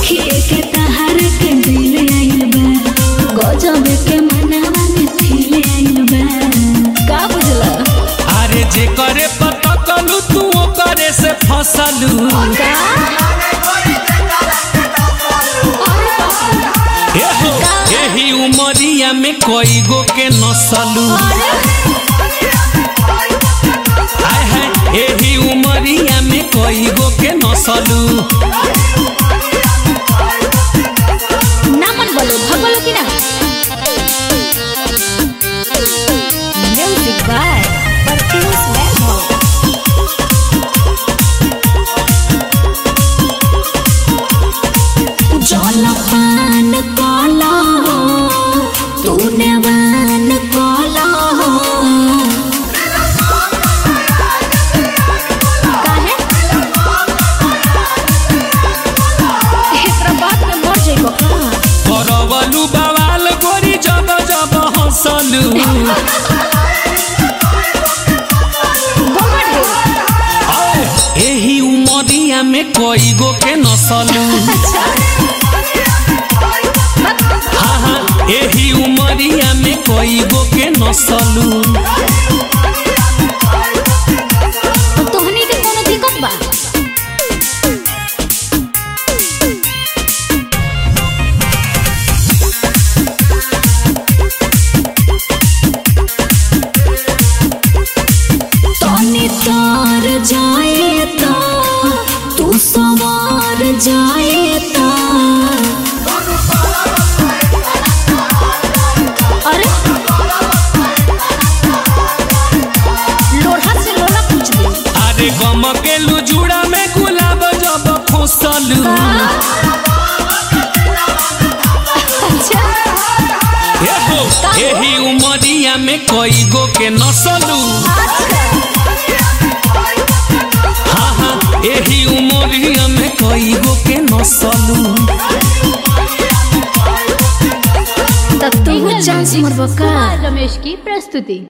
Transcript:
देखिए के तहार के दिल आइल बा गजब के मनवा में खिल आइल बा का बुझला। अरे जे करे पता कलू तू करे से फसलू यही उमरिया में कोई गो के नसलू यही उमरिया में कोई गो के नसलू ना मन बोलो भगवान की ना। म्यूजिक बाय परफ्यूज वैभव। जलपान काला तूने वान काला काहे एकरा बात में मर जइबो का करवलू बवाल गोरी जब जब हंसलू यही उमरिया में कोई गो के नसलू हाँ यही उमरिया में कोई गो के नसलू तोहनी के कोनो दिक्कत बा। तनी तार जाए ता तू सवार जाए ता अरे लोढ़ा से लोला पूछ दे। अरे गम के लुजुड़ा में गुलाब जब खोसलू यही उमरिया में कोई गो के नसलू हाँ यही उमरिया में कोई गो के नसलू तब तू चांस मरबो का। रमेश की प्रस्तुति।